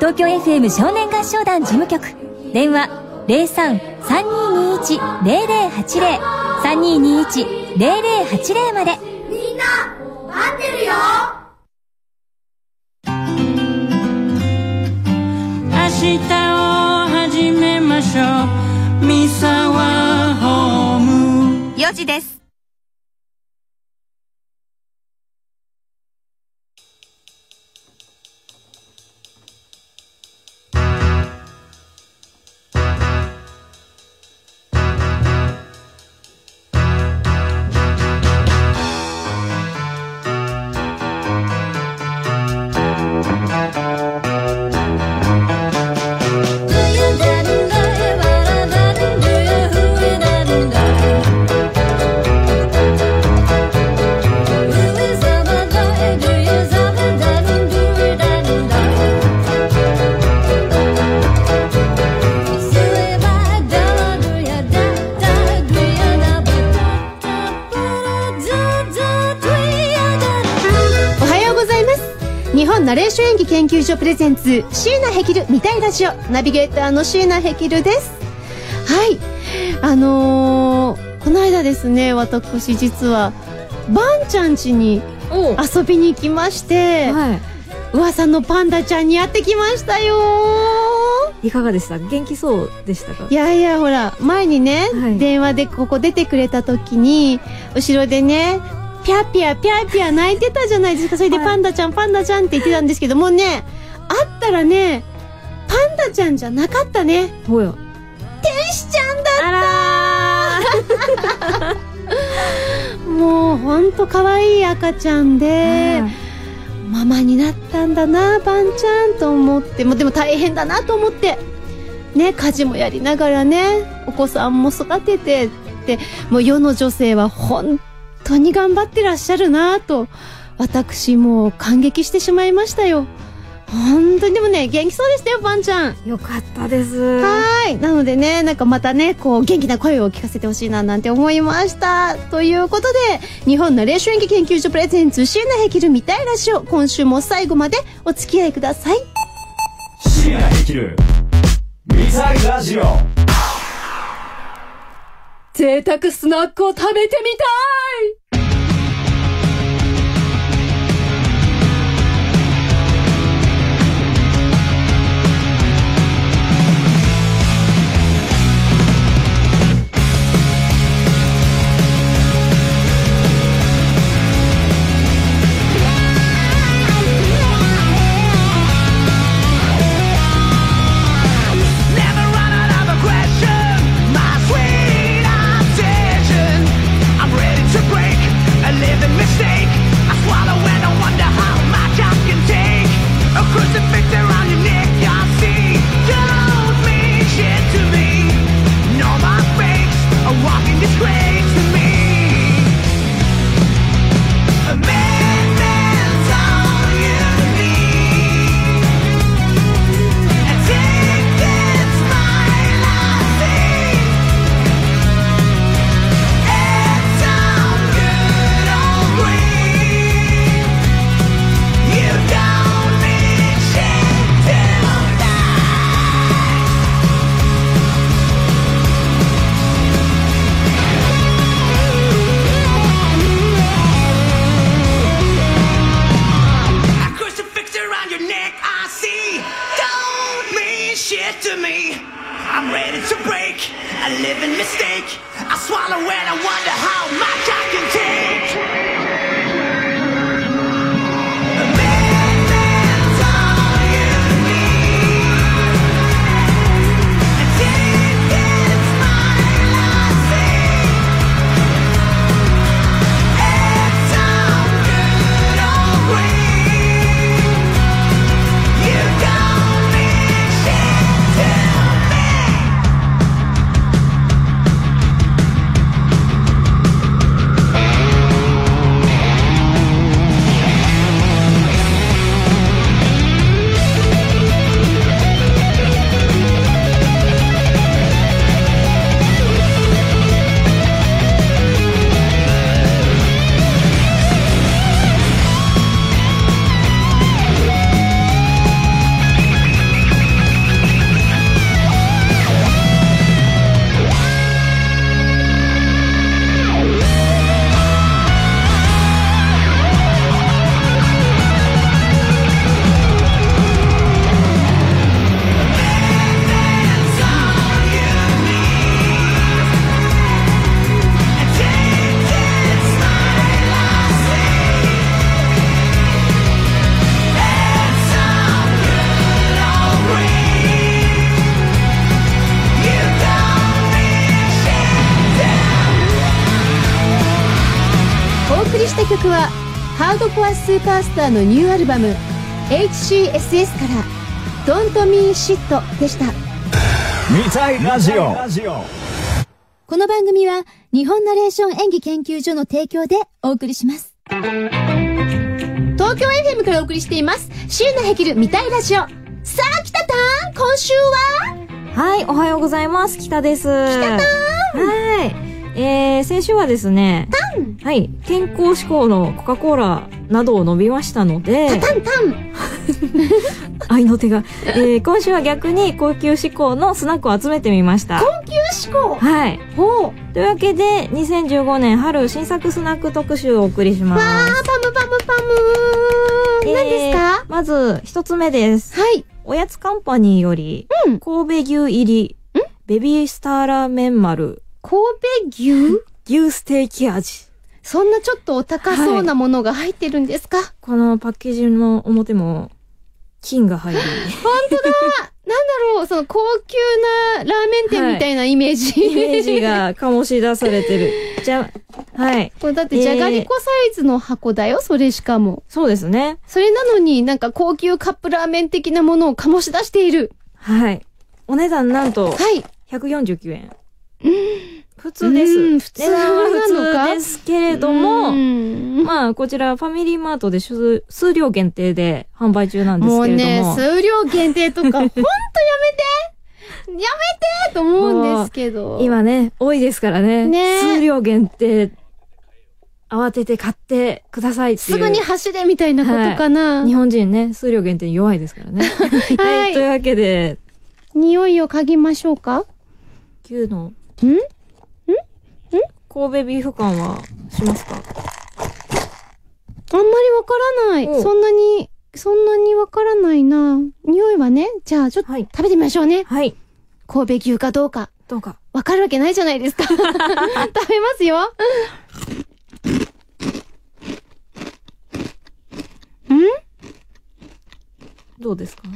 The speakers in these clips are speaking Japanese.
東京 FM 少年合唱団事務局、電話 03-3221-0080 3221-0080 まで。 みんな待ってるよ。 明日を始めましょう。三沢ホーム。 4時です。 ナレーション演技研究所プレゼンツ椎名ヘキル見たいラジオ、ナビゲーターの椎名ヘキルです。はい、この間ですね、私実はバンちゃん家に遊びに行きまして、はい、噂のパンダちゃんに会ってきましたよ。 いかがでした？元気そうでしたか？ いやいや、ほら前にね、はい、電話でここ出てくれた時に後ろでねピャピャピャピャ泣いてたじゃないですか。それでパンダちゃん、パンダちゃんって言ってたんですけどもね、会ったらねパンダちゃんじゃなかったね。 ほや、 天使ちゃんだったもうほんと可愛い赤ちゃんで、ママになったんだなバンちゃんと思って、もでも大変だなと思ってね、家事もやりながらね、お子さんも育ててって、もう世の女性は本当に頑張ってらっしゃるなと、私もう感激してしまいましたよ。本当に。でもね、元気そうでしたよ、パンちゃん。 よかったです。 はい。なのでね、なんかまたね、こう元気な声を聞かせてほしいななんて思いました。ということで、日本ナレーション演技研究所プレゼンツ椎名ヘキル見たいラジオ、今週も最後までお付き合いください。 椎名ヘキル見たいラジオ。 贅沢スナックを食べてみたい。 た曲はハードコアスーパースターのニューアルバム HCSS からDon't Mean Shit でした。 見たいラジオ。 この番組は日本ナレーション演技研究所の提供でお送りします。 東京 FM からお送りしています椎名ヘキル見たいラジオ。さあ北たん、今週ははい、おはようございます。北です。北たん。はい。先週はですね、はい、健康志向のコカ・コーラなどを飲みましたので、 タンタン愛の手が、今週は逆に高級志向のスナックを集めてみました。 高級志向。 はい。 ほう。 というわけで、2015年春新作スナック特集をお送りします。 わー、パムパムパム何ですか？ まず、一つ目です。 はい。 おやつカンパニーより、神戸牛入り、ベビースターラーメン丸、 神戸牛ステーキ味。 そんなちょっとお高そうなものが入ってるんですか？はい、 このパッケージの表も金が入る。 本当だ。なんだろう、その高級なラーメン店みたいなイメージ。 イメージが醸し出されてる。はい。 これだってじゃがりこサイズの箱だよ、それしかも。 そうですね。 それなのになんか高級カップラーメン的なものを醸し出している。 はい。お値段なんと、 はい。 149円。普通です。 普通なのか？ 普通ですけれども、まあ、こちらファミリーマートで数量限定で販売中なんですけれども。もうね、 数量限定とか、ほんとやめてと思うんですけど。 今ね、多いですからね。 ね、 数量限定、慌てて買ってくださいっていう。 すぐに走れみたいなことかな。 はい、日本人ね、数量限定に弱いですからね。はい。というわけで、 匂いを嗅ぎましょうか？ 牛の。神戸ビーフ感はしますか？あんまりわからない。そんなにわからないな。匂いはね、じゃあちょっと食べてみましょうね。はい。神戸牛かどうか。わかるわけないじゃないですか。食べますよ。 どうですか？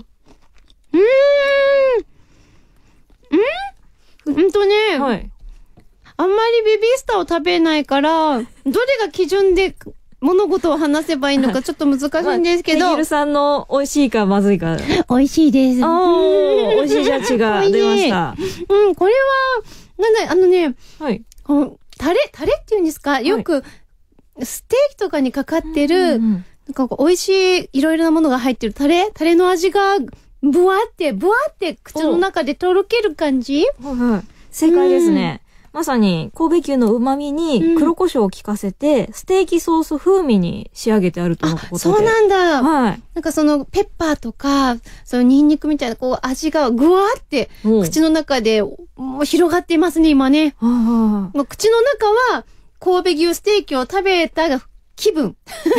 はい。 あんまりベビースターを食べないから、どれが基準で物事を話せばいいのかちょっと難しいんですけど。 ヘギルさんの美味しいかまずいか。 美味しいです。 美味しいジャッジが出ました。 これは、はい。タレって言うんですか？よく、ステーキとかにかかってる、なんか美味しいいろいろなものが入ってるタレの味が、ブワって口の中でとろける感じ？ 正解ですね。まさに神戸牛の旨味に黒胡椒を効かせて、ステーキソース風味に仕上げてあるとのことで。 そうなんだ。 はい。 なんかそのペッパーとか、そのニンニクみたいなこう味がぐわーって口の中でもう広がっていますね、今ね。もう口の中は神戸牛ステーキを食べた気分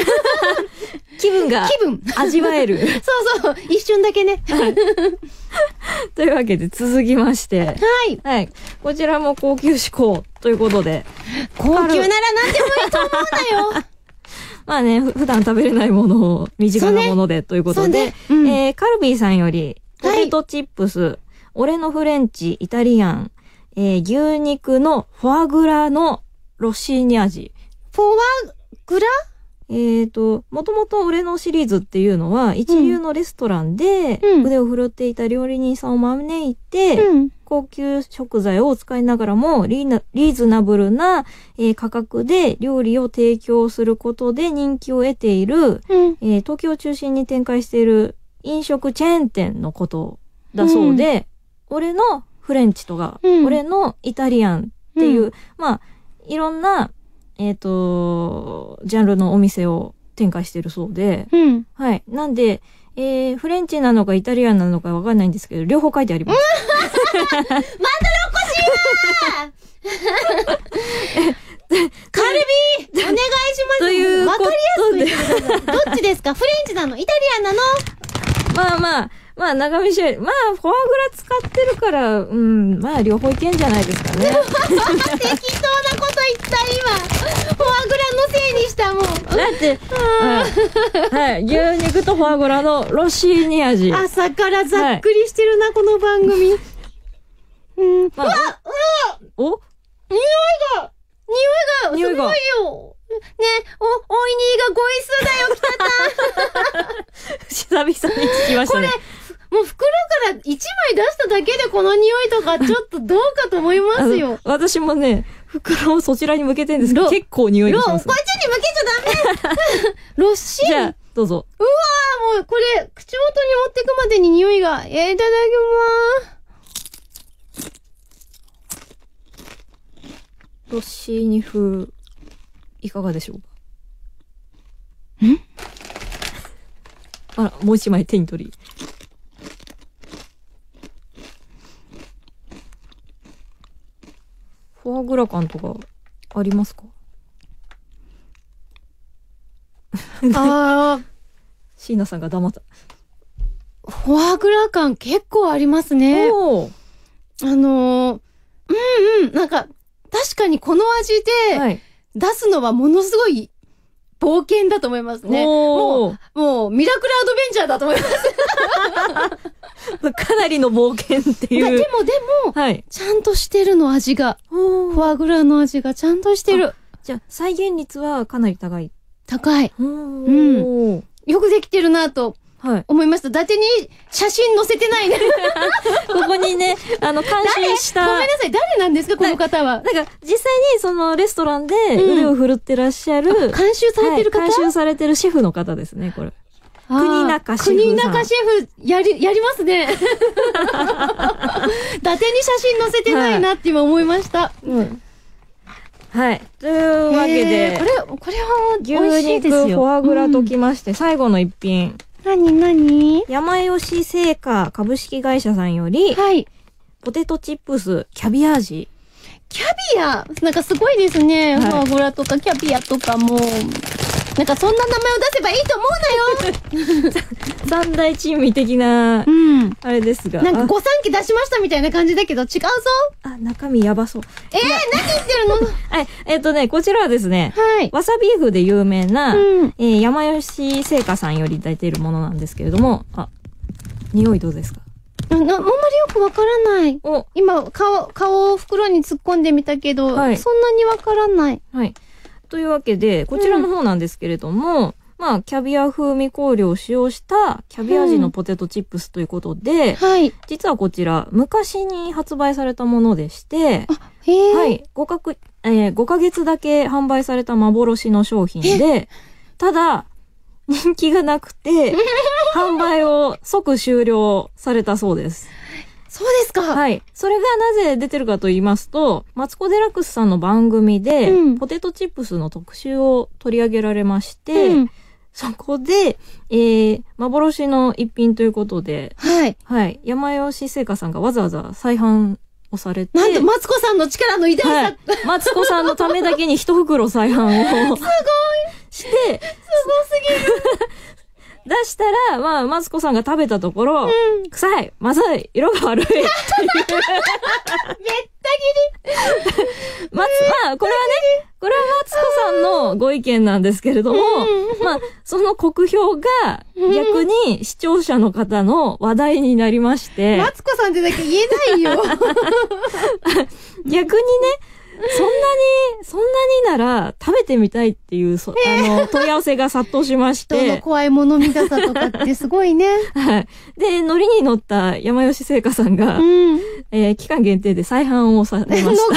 が味わえる。 そう、一瞬だけね。 というわけで続きまして。 はい。 はい。こちらも高級志向ということで。 高級なら何でもいいと思うんだよ。 まあね、普段食べれないものを身近なものでということで。カルビーさんより、ポテトチップス、俺のフレンチ、イタリアン、牛肉のフォアグラのロッシーニ味。 フォアグラ？ もともと俺のシリーズっていうのは、一流のレストランで腕を振るっていた料理人さんを招いて、高級食材を使いながらもリーズナブルな、価格で料理を提供することで人気を得ている、東京を中心に展開している飲食チェーン店のことだそうで、俺のフレンチとか、俺のイタリアンっていう、まあ、いろんなジャンルのお店を展開してるそうで、はい。なんで、フレンチなのかイタリアンなのかわかんないんですけど、両方書いてあります。 またろっこしいわカルビーお願いしますということで。 わかりやすく言ってください。どっちですか？フレンチなの？イタリアンなの？ まあ、長見しまあ、フォアグラ使ってるから、まあ、両方いけんじゃないですかね。 適当なこと言った、今。フォアグラのせいにしたもん。 だって、はい、牛肉とフォアグラのロッシーニ味。 朝からざっくりしてるな、この番組。 お？匂いがすごいよ。 おいにがごい数だよ、北久々に聞きましたね。 もう袋から1枚出しただけでこの匂いとかちょっとどうかと思いますよ。 私もね、袋をそちらに向けてるんですけど、結構匂いがします。 こっちに向けちゃダメロッシーじゃあ、どうぞ。 うわー、もうこれ、口元に持ってくまでに匂いが。いただきまーす。 ロッシーニ風、いかがでしょうか？あら、もう一枚手に取り。フォアグラ感とかありますか？ あー、 椎名さんが黙った。 フォアグラ感結構ありますね。 おー。 なんか、確かにこの味で、 はい。 出すのはものすごい冒険だと思いますね。 おー。 もう、ミラクルアドベンチャーだと思います。 かなりの冒険っていう。 でも、 はい。 ちゃんとしてるの、味が。フォアグラの味がちゃんとしてる。 じゃあ、再現率はかなり高い。 高い。 よくできてるなとはい。 思いました。伊達に写真載せてないね。 ここにね、監修した。 ごめんなさい、誰なんですか、この方は。 なんか、実際にそのレストランで腕を振るってらっしゃる。 監修されてる方、 監修されてるシェフの方ですね、これ。国中シェフさん。 国中シェフ、やりますね。伊達に写真載せてないなって今思いました。 はい。というわけで、 これは牛美味しいですよ。 肉フォアグラときまして、最後の一品。 何山吉製菓株式会社さんより、 はい。 ポテトチップスキャビア味。 キャビアなんかすごいですね。 はいフォアグラとかキャビアとかも。なんかそんな名前を出せばいいと思うなよ。 三大珍味的な、あれですが。 なんか御三家出しましたみたいな感じだけど違うぞ。 中身やばそう。 何言ってるのはい。こちらはですね、 はい。 わさビーフで有名な、山吉製菓さんよりいただいているものなんですけれども、匂いどうですか？ あんまりよくわからない。今、顔を袋に突っ込んでみたけど、 はいそんなにわからない。 はい。というわけで、こちらの方なんですけれども、キャビア風味香料を使用したキャビア味のポテトチップスということで、 はい。 実はこちら、昔に発売されたものでして、 へえ。 はい、5ヶ月だけ販売された幻の商品で、ただ、人気がなくて、販売を即終了されたそうです。 そうですか。 はい。それがなぜ出てるかと言いますと、マツコ・デラックスさんの番組で、ポテトチップスの特集を取り上げられまして、そこで、幻の一品ということで、 はい。 はい。山吉製菓さんがわざわざ再販をされて、 なんと、マツコさんの力の偉大さ。 はい。マツコさんのためだけに一袋再販をして、 すごすぎる。 出したら、マツコさんが食べたところ、臭い、まずい、色が悪いっていう。めった切り。 これはね、これはマツコさんのご意見なんですけれども、その酷評が逆に視聴者の方の話題になりまして、 マツコさんってだけ言えないよ。 逆にね、そんなになら食べてみたいっていう、問い合わせが殺到しまして。 人の怖いもの見たさとかってすごいね。 はい。で、ノリに乗った山吉製菓さんが、期間限定で再販をされました。乗っか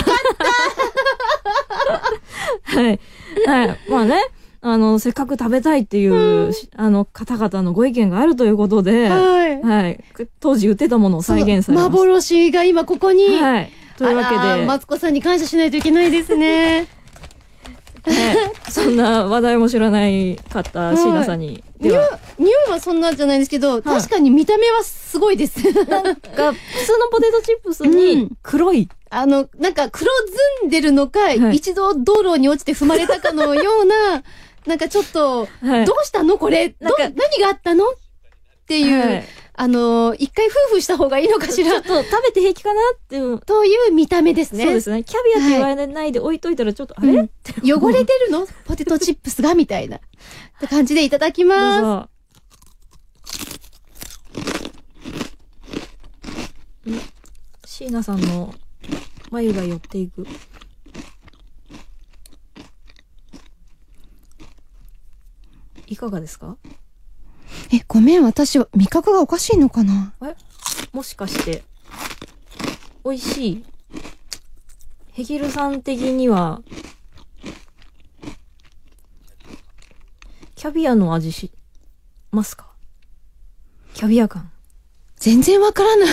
ったはい。はい。せっかく食べたいっていう、方々のご意見があるということで、はい。当時売ってたものを再現されました。 幻が今ここに。 はい。というわけで。 マツコさんに感謝しないといけないですね。 そんな話題も知らない方、椎名さんに。 匂いはそんなんじゃないんですけど、確かに見た目はすごいです。 なんか、普通のポテトチップスに黒い。 なんか黒ずんでるのか、一度道路に落ちて踏まれたかのような、なんかちょっと、どうしたのこれ何があったのっていう、一回夫婦した方がいいのかしら。 ちょっと食べて平気かなっていう。 という見た目ですね。 そうですね。キャビアって言われないで置いといたらちょっと、あれって汚れてるのポテトチップスがみたいな。って感じでいただきます。 椎名さんの眉が寄っていく。 かがですか？ ごめん、私、味覚がおかしいのかな？ もしかして、美味しい？ヘギルさん的には、キャビアの味しますか？キャビア感。 全然わからない。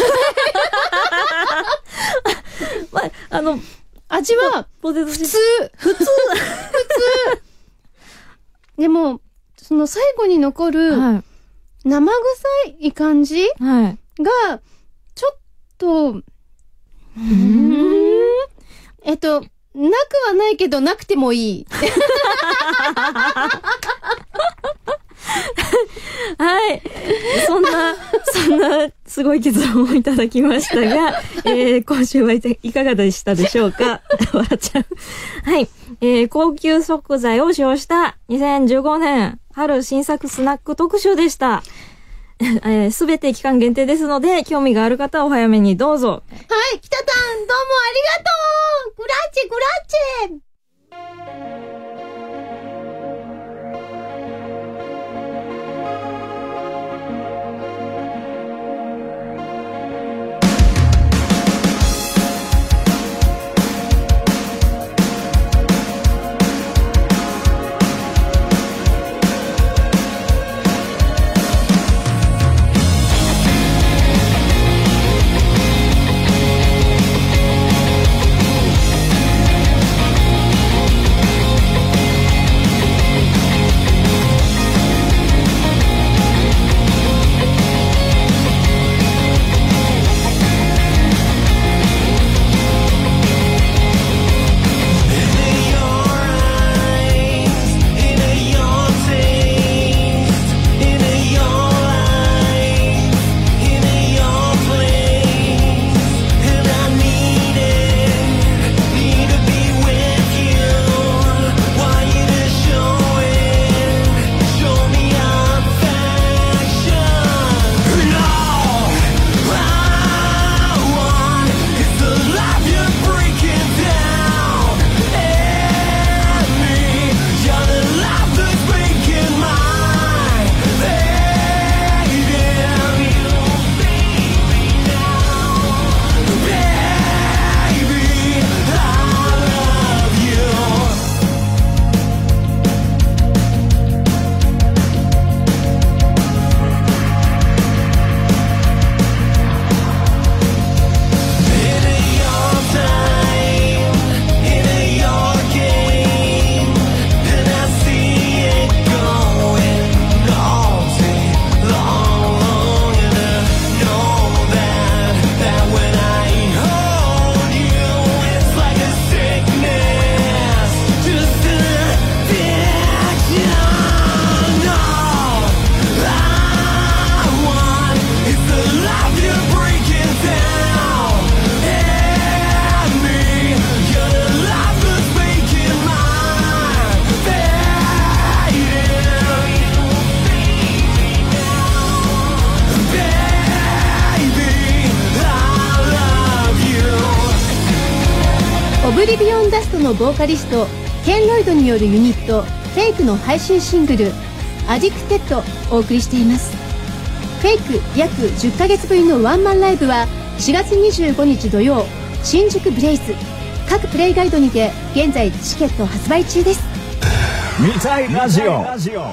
味は、 ポテトチップ普通。でも、その最後に残る、生臭い感じが、ちょっと、なくはないけど、なくてもいい。 はい。そんな、すごい結論をいただきましたが、今週はいかがでしたでしょうか？笑っちゃう。はい。高級食材を使用した2015年春新作スナック特集でした。すべて期間限定ですので、興味がある方はお早めにどうぞ。 はい、北たん、どうもありがとう！グラッチェ、グラッチェ！オブリビオンダストのボーカリストケン・ロイドによるユニットフェイクの配信シングルアディクテッドをお送りしています。フェイク約10ヶ月ぶりのワンマンライブは4月25日土曜新宿ブレイズ各プレイガイドにて現在チケット発売中です。 見たいラジオ東京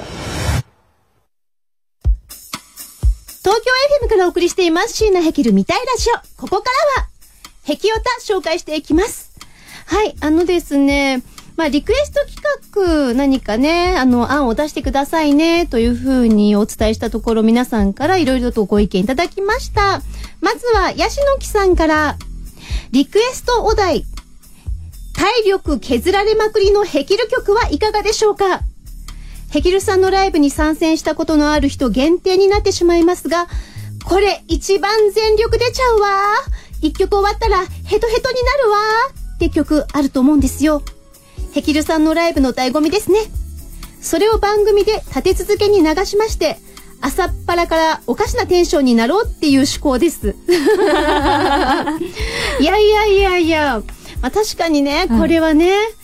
FM からお送りしています椎名ヘキル見たいラジオ。ここからはヘキオタ紹介していきます。はい、ですね、リクエスト企画何かね、案を出してくださいね、というふうにお伝えしたところ、皆さんからいろいろとご意見いただきました。まずは、ヤシノキさんから、リクエストお題、体力削られまくりのヘキル曲はいかがでしょうか。ヘキルさんのライブに参戦したことのある人限定になってしまいますが、これ一番全力出ちゃうわ。一曲終わったらヘトヘトになるわ。って曲あると思うんですよ。ヘキルさんのライブの醍醐味ですね。それを番組で立て続けに流しまして、朝っぱらからおかしなテンションになろうっていう趣向です。いや、確かにね、これはね、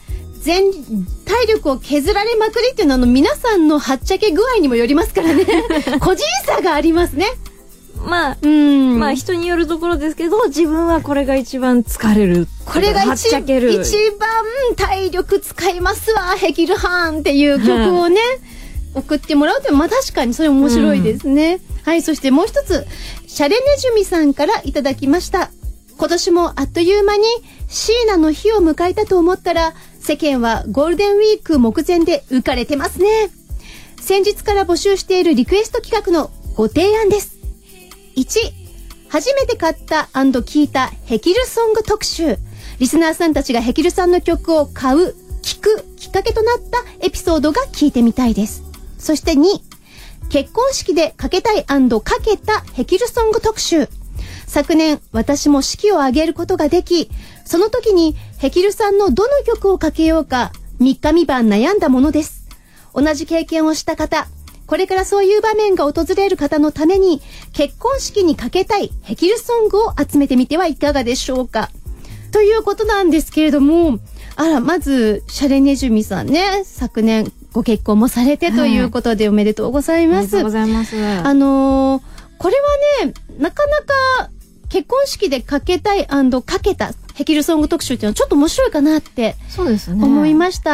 体力を削られまくりっていうのは皆さんのはっちゃけ具合にもよりますからね。個人差がありますね。 まあ人によるところですけど、自分はこれが一番疲れる。 これが一番体力使いますわ、ヘキルハンっていう曲をね、送ってもらうというのは、確かにそれ面白いですね。はい、そしてもう一つ、シャレネジュミさんからいただきました。今年もあっという間に椎名の日を迎えたと思ったら、世間はゴールデンウィーク目前で浮かれてますね。先日から募集しているリクエスト企画のご提案です。1、初めて買った&聴いたヘキルソング特集。リスナーさんたちがヘキルさんの曲を買う、聴くきっかけとなったエピソードが聞いてみたいです。そして2、結婚式でかけたい&かけたヘキルソング特集。昨年私も式を挙げることができ、その時にヘキルさんのどの曲をかけようか3日3晩悩んだものです。同じ経験をした方、これからそういう場面が訪れる方のために結婚式にかけたいヘキルソングを集めてみてはいかがでしょうか、ということなんですけれども、まずシャレネジュミさんね、昨年ご結婚もされてということでおめでとうございます。 おめでとうございます。 これはね、なかなか結婚式でかけたい&かけたヘキルソング特集っていうのはちょっと面白いかなって思いました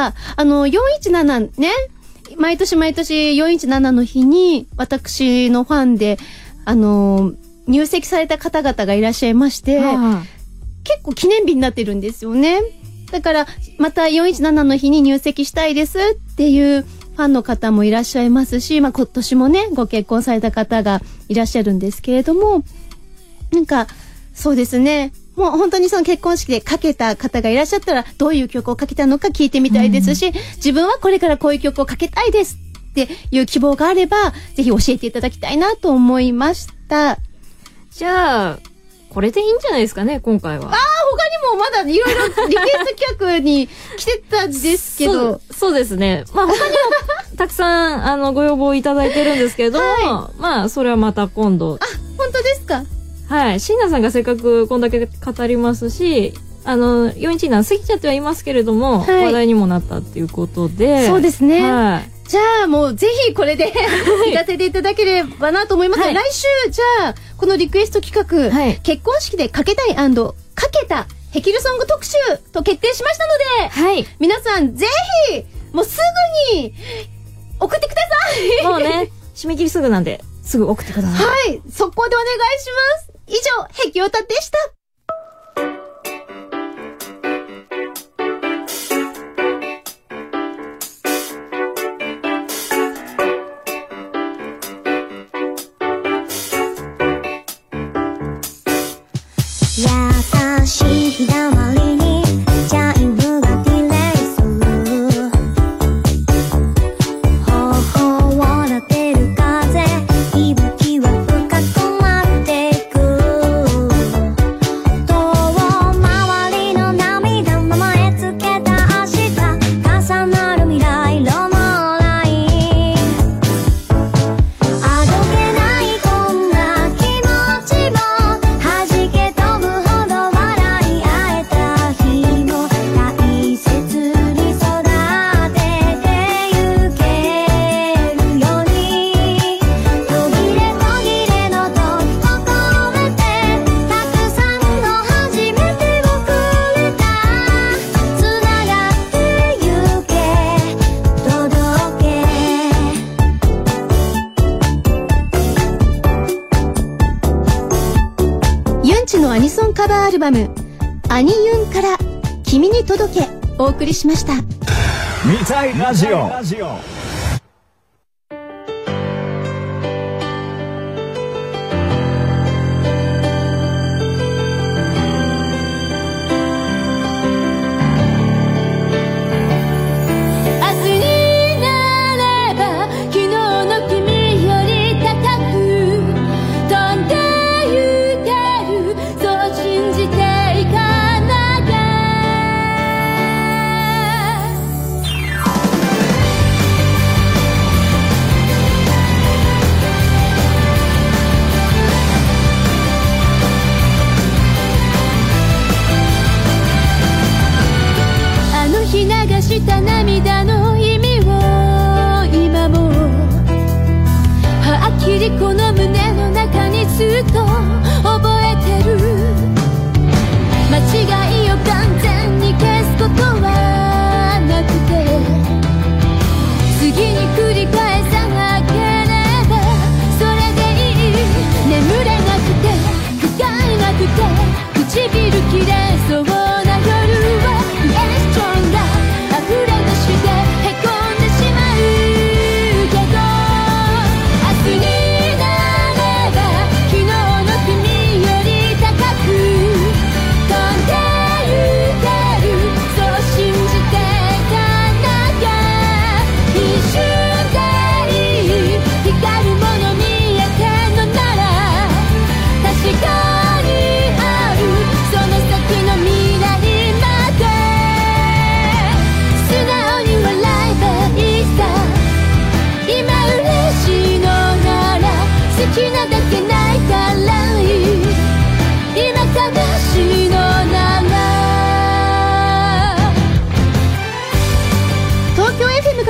。417ね、毎年417の日に私のファンで入籍された方々がいらっしゃいまして、結構記念日になってるんですよね。だからまた417の日に入籍したいですっていうファンの方もいらっしゃいますし、今年もねご結婚された方がいらっしゃるんですけれども、なんかそうですね、もう本当にその結婚式でかけた方がいらっしゃったら、どういう曲をかけたのか聞いてみたいですし、自分はこれからこういう曲をかけたいですっていう希望があれば、ぜひ教えていただきたいなと思いました。 じゃあこれでいいんじゃないですかね、今回は。 他にもまだいろいろリクエスト企画に来てたんですけど。 そうですね。他にもたくさんご要望いただいてるんですけど、それはまた今度。 本当ですか？ はい。椎名さんがせっかくこんだけ語りますし、417過ぎちゃってはいますけれども、話題にもなったっていうことで。 そうですね。じゃあもうぜひこれで聞かせていただければなと思います。来週じゃあこのリクエスト企画、結婚式でかけたい&かけたヘキルソング特集と決定しましたので、皆さんぜひもうすぐに送ってください。 もうね、締め切りすぐなんですぐ送ってください。 はい、速攻でお願いします。以上、ヘキオタでした。 優しい日だまりにチャイムがディレイする、頬を撫でる風、息吹は深くなっていく、遠回りの涙、名前つけた明日、重なる未来色のライン、あどけないこんな気持ちも弾け飛ぶほど笑い合えた日も大切に育ててゆけるように、途切れ途切れの時を込めてたくさんの初めてをくれた、つながってゆけ届け、 ユンチのアニソンカバーアルバムアニユンから君に届けお送りしました。 見たいラジオ。 明日になれば昨日の君より高く飛んでゆける、そう信じていかなきゃ。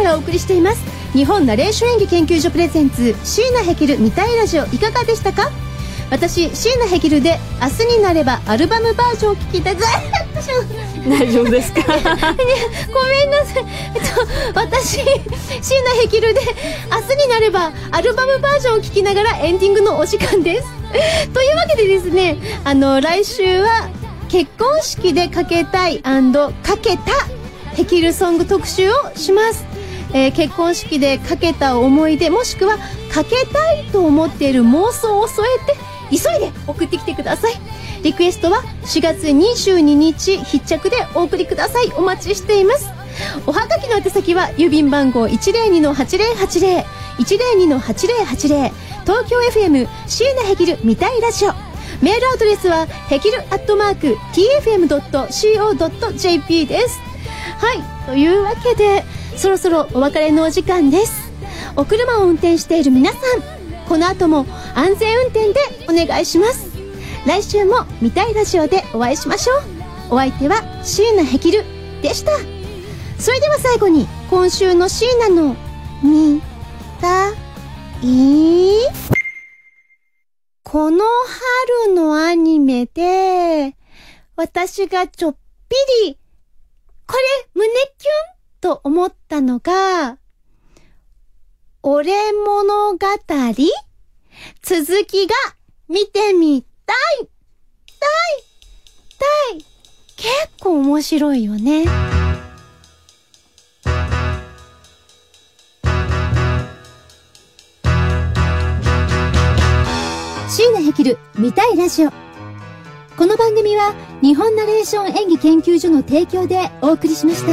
からお送りしています日本ナレーション演技研究所プレゼンツ椎名ヘキル見たいラジオ、いかがでしたか？私椎名ヘキルで明日になればアルバムバージョンを聞きたい大丈夫ですか？ ごめんなさい。私椎名ヘキルで明日になればアルバムバージョンを聞きながらエンディングのお時間ですというわけでですね、来週は結婚式でかけたい&かけたヘキルソング特集をします。結婚式でかけた思い出、もしくはかけたいと思っている妄想を添えて急いで送ってきてください。リクエストは4月22日必着でお送りください。お待ちしています。おはがきの宛先は郵便番号 102-8080 102-8080 東京 FM 椎名ヘキル見たいラジオ。メールアドレスはヘキル@tfm.co.jp です。はい、というわけでそろそろお別れのお時間です。お車を運転している皆さん、この後も安全運転でお願いします。来週も見たいラジオでお会いしましょう。お相手は椎名ヘキルでした。それでは最後に今週の椎名の見たい、この春のアニメで私がちょっぴりこれ胸キュンと思ったのが俺物語、続きが見てみたい結構面白いよね。椎名ヘキル見たいラジオ。この番組は日本ナレーション演技研究所の提供でお送りしました。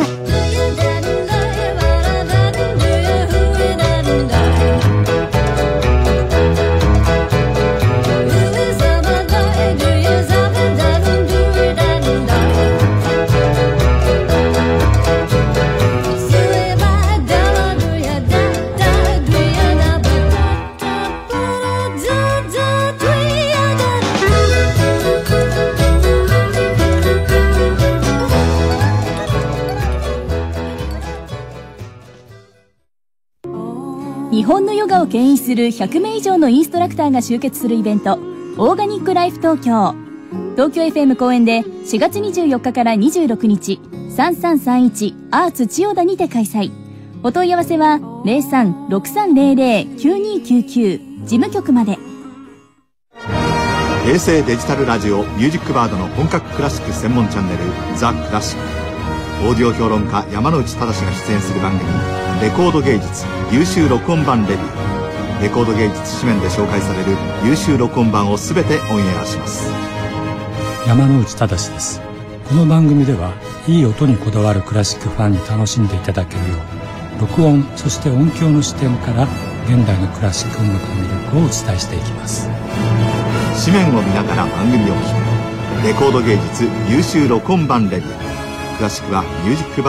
日本のヨガを牽引する100名以上のインストラクターが集結するイベント、オーガニックライフ東京。東京 FM 公演で4月24日から26日、3331アーツ千代田にて開催。お問い合わせは 03-6300-9299 事務局まで。 平成デジタルラジオミュージックバードの本格クラシック専門チャンネルザ・クラシック。オーディオ評論家山之内正が出演する番組レコード芸術優秀録音版レビュー。レコード芸術紙面で紹介される優秀録音版を全てオンエアします。 山之内正です。この番組ではいい音にこだわるクラシックファンに楽しんでいただけるよう、録音そして音響の視点から現代のクラシック音楽の魅力をお伝えしていきます。 紙面を見ながら番組を聴くレコード芸術優秀録音版レビュー。詳しくはミュージックバード